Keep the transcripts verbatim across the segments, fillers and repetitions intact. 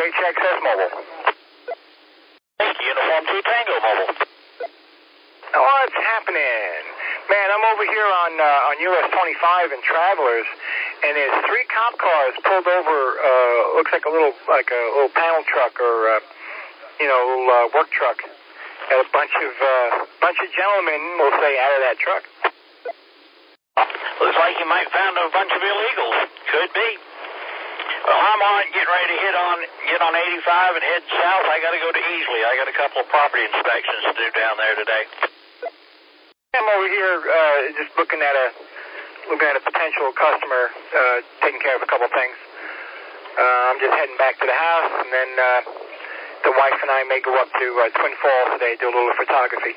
H X S Mobile. Uniform two Tango Mobile. What's happening? Man, I'm over here on uh, on U S twenty-five in Travelers, and there's three cop cars pulled over. Uh, looks like a little like a little panel truck or uh, you know, little uh, work truck. And a bunch of uh, bunch of gentlemen, we'll say, out of that truck. Looks like you might found a bunch of illegals. Could be. Well, I'm on getting ready to hit on get on eighty-five and head south. I got to go to Easley. I got a couple of property inspections to do down there today. I'm over here uh, just looking at a looking at a potential customer, uh, taking care of a couple things. Uh, I'm just heading back to the house, and then uh, the wife and I may go up to uh, Twin Falls today, do a little photography.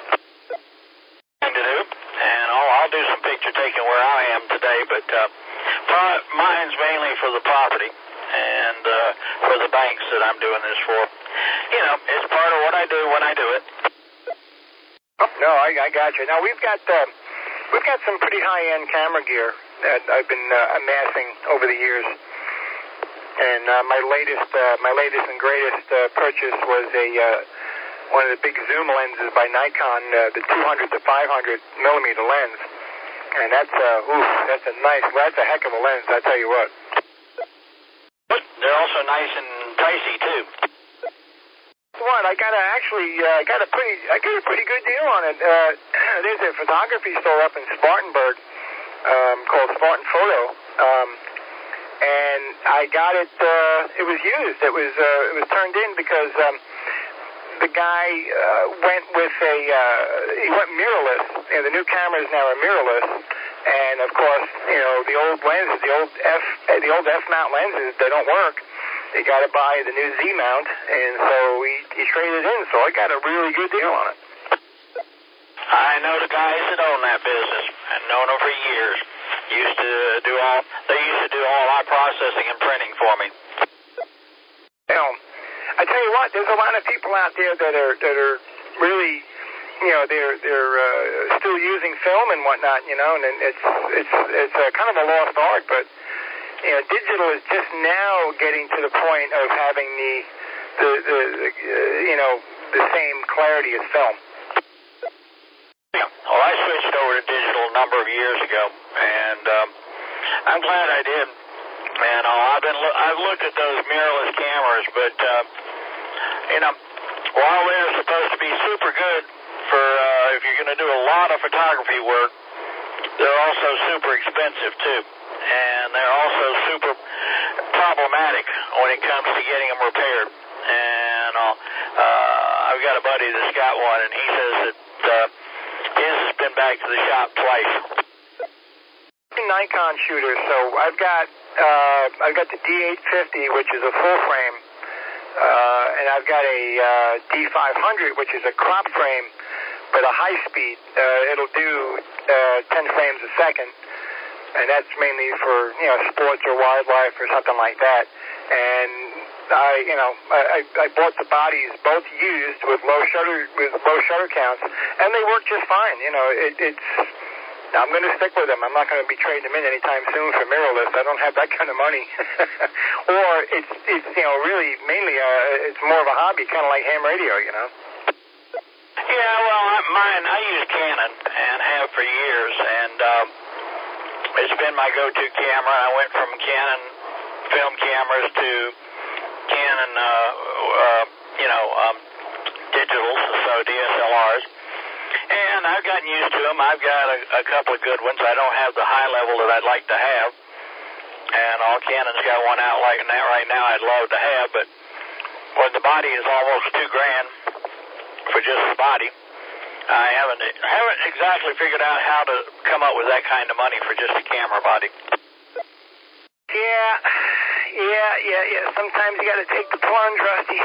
To do, and I'll, I'll do some picture taking where I am today, but uh, mine's mainly for the property and uh, for the banks that I'm doing this for. You know, it's part of what I do when I do it. No, I, I got you. Now we've got uh, we've got some pretty high-end camera gear that I've been uh, amassing over the years, and uh, my latest uh, my latest and greatest uh, purchase was a uh, one of the big zoom lenses by Nikon, uh, the two hundred to five hundred millimeter lens, and that's uh, oof, that's a nice, that's a heck of a lens. I tell you what. But they're also nice and pricey too. What I got a actually uh, got a pretty I got a pretty good deal on it. Uh, there's a photography store up in Spartanburg um, called Spartan Photo, um, and I got it. Uh, it was used. It was uh, it was turned in because um, the guy uh, went with a uh, he went mirrorless. You know, the new cameras now are mirrorless, and of course, you know, the old lenses, the old F the old F mount lenses, they don't work. They got to buy the new Z mount, and so he, he traded in, so I got a really good deal on it. I know the guys that own that business. I've known them for years. Used to do all, they used to do all my processing and printing for me. You know, I tell you what, there's a lot of people out there that are that are really, you know, they're they're uh, still using film and whatnot, you know, and it's it's it's a kind of a lost art, but. You know, digital is just now getting to the point of having the, the, the, the uh, you know, the same clarity as film. Yeah. Well, I switched over to digital a number of years ago, and um, I'm glad I did. And uh, I've been lo- I've looked at those mirrorless cameras, but uh, you know, while they're supposed to be super good for uh, if you're going to do a lot of photography work, they're also super expensive too. And they're also super problematic when it comes to getting them repaired. And uh, uh, I've got a buddy that's got one, and he says that uh, his has been back to the shop twice. Nikon shooter, so I've got uh, I've got the D eight fifty, which is a full frame, uh, and I've got a uh, D five hundred, which is a crop frame, but a high speed. Uh, it'll do uh, ten frames a second. And that's mainly for, you know, sports or wildlife or something like that. And I, you know, I, I bought the bodies both used with low shutter with low shutter counts, and they work just fine. You know, it, it's I'm going to stick with them. I'm not going to be trading them in anytime soon for mirrorless. I don't have that kind of money. Or it's it's you know really mainly uh, it's more of a hobby, kind of like ham radio, you know. Yeah, well, mine I use Canon and have for years, and. Um, It's been my go-to camera. I went from Canon film cameras to Canon, uh, uh, you know, um, digitals, so D S L Rs. And I've gotten used to them. I've got a, a couple of good ones. I don't have the high level that I'd like to have. And all Canon's got one out like that right now I'd love to have, but when the body is almost two grand for just the body, I haven't haven't exactly figured out how to come up with that kind of money for just a camera body. Yeah, yeah, yeah, yeah. Sometimes you got to take the plunge, Rusty.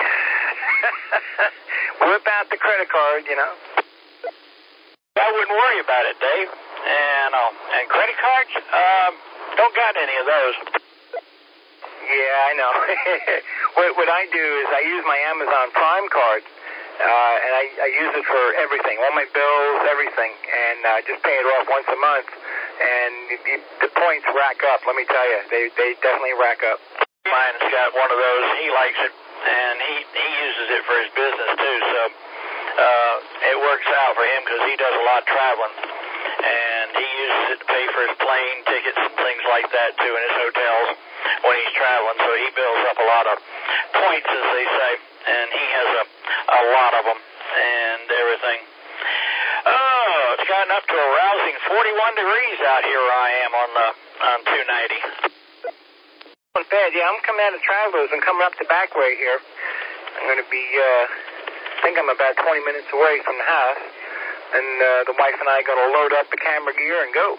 Whip out the credit card, you know. I wouldn't worry about it, Dave. And uh, and credit cards, um, don't got any of those. Yeah, I know. what what I do is I use my Amazon Prime card. Uh, and I, I use it for everything, all my bills, everything, and uh, just pay it off once a month. And the, the points rack up, let me tell you. They, they definitely rack up. Mine's got one of those. He likes it, and he, he uses it for his business, too. So uh, it works out for him because he does a lot of traveling. And he uses it to pay for his plane tickets and things like that, too, in his hotels when he's traveling. So he builds up a lot of points, as they say, and he has a, a lot of them and everything. Oh, it's gotten up to a rousing forty-one degrees out here where I am on the on two ninety. Not bad. Yeah, I'm coming out of Travelers and coming up the back way here. I'm going to be, uh, I think I'm about twenty minutes away from the house. And uh, the wife and I are going to load up the camera gear and go.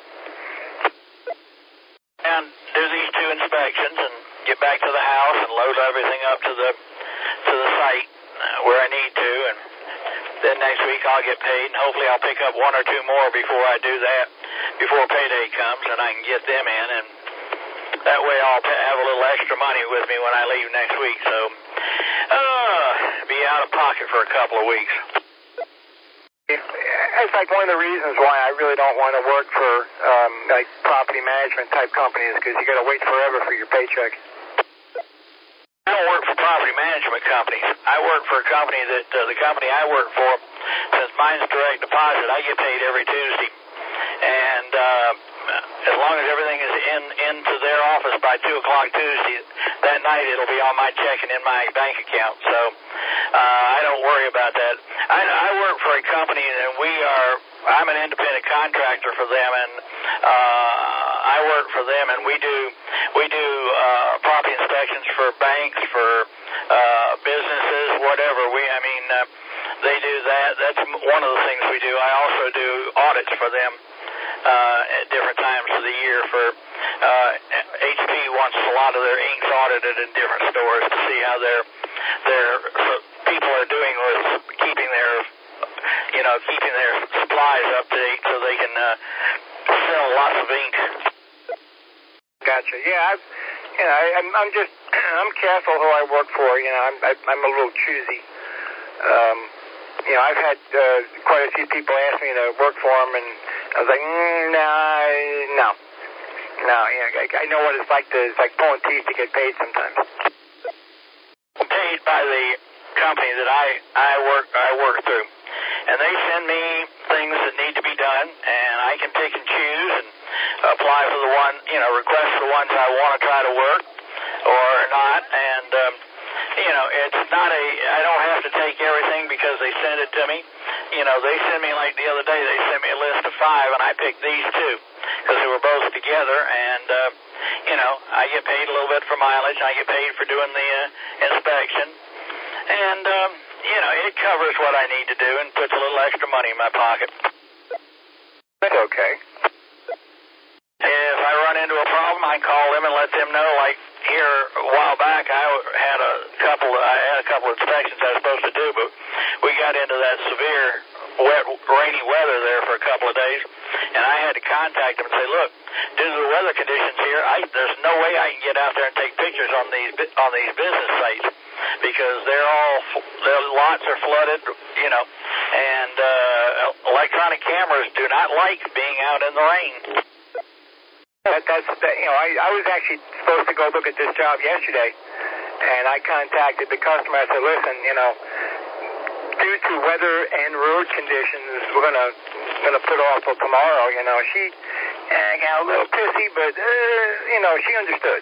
And do these two inspections and get back to the house and load everything up to the to the site uh, where I need to. And then next week I'll get paid, and hopefully I'll pick up one or two more before I do that, before payday comes, and I can get them in. And that way I'll have a little extra money with me when I leave next week. So uh, be out of pocket for a couple of weeks. It's like one of the reasons why I really don't want to work for um, like property management type companies, because you got to wait forever for your paycheck. I don't work for property management companies. I work for a company that uh, the company I work for, since mine's direct deposit, I get paid every Tuesday, and uh, as long as everything is in into their office by two o'clock Tuesday, that night it'll be on my check and in my bank account. So uh, I don't worry about that. I, I work for a company, and we are. I'm an independent contractor for them, and uh, I work for them, and we do we do uh, property inspections for banks, for uh, businesses, whatever. We, I mean, uh, they do that. That's one of the things we do. I also do audits for them uh, at different times of the year. For uh, H P wants a lot of their inks audited in different stores to see how their their people are doing with keeping their you know keeping their supplies up to date so they can uh, sell lots of ink. Gotcha. Yeah, I've, you know, I, I'm, I'm just, I'm careful who I work for. You know, I'm, I, I'm a little choosy. Um, you know, I've had uh, quite a few people ask me to work for them, and I was like, mm, nah, no, no. You know, I, I know what it's like to, it's like pulling teeth to get paid sometimes. Paid by the company that I, I work, I work through, and they send me things that need to be done, and I can pick and choose and apply for the one, you know, request for the ones I want to try to work or not. And, um, you know, it's not a, I don't have to take everything because they send it to me. You know, they send me, like the other day, they sent me a list of five, and I picked these two because they were both together. And, uh, you know, I get paid a little bit for mileage. I get paid for doing the uh, inspection. And, um, you know, it covers what I need to do and puts a little extra money in my pocket. That's okay. If I run into a problem, I call them and let them know. Like here a while back, I had a couple. I had a couple of inspections I was supposed to do, but we got into that severe, wet, rainy weather there for a couple of days, and I had to contact them and say, "Look, due to the weather conditions here, I, there's no way I can get out there and take pictures on these on these business sites because they're all their lots are flooded, you know, and uh, electronic cameras do not like being out in the rain." That, that's, that, you know, I, I was actually supposed to go look at this job yesterday, and I contacted the customer. I said, listen, you know, due to weather and road conditions, we're going to gonna put off till tomorrow, you know. She eh, got a little pissy, but, uh, you know, she understood.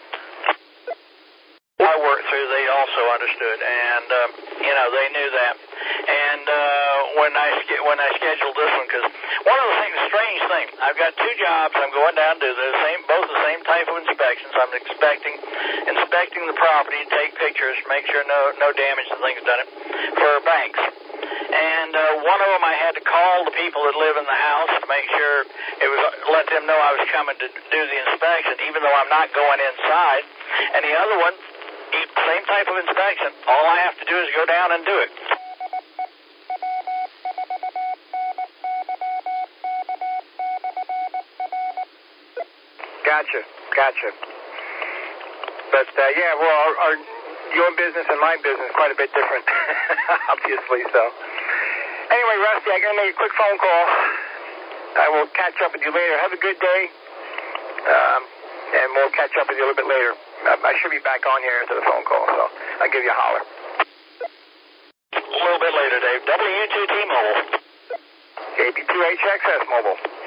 I worked through, they also understood, and, um, you know, they knew that. And uh, when I when I scheduled this one, because one of the things, strange thing, I've got two jobs. I'm going down to the same, both the same type of inspections. I'm expecting, inspecting the property, take pictures, make sure no no damage and things done it for banks. And uh, one of them I had to call the people that live in the house to make sure it was, let them know I was coming to do the inspection, even though I'm not going inside. And the other one, same type of inspection. All I have to do is go down and do it. Gotcha, gotcha. But, uh, yeah, well, our, our, your business and my business is quite a bit different, obviously, so. Anyway, Rusty, I got to make a quick phone call. I will catch up with you later. Have a good day, um, and we'll catch up with you a little bit later. I should be back on here after the phone call, so I'll give you a holler. A little bit later, Dave. W two T Mobile. K B two H X S Mobile.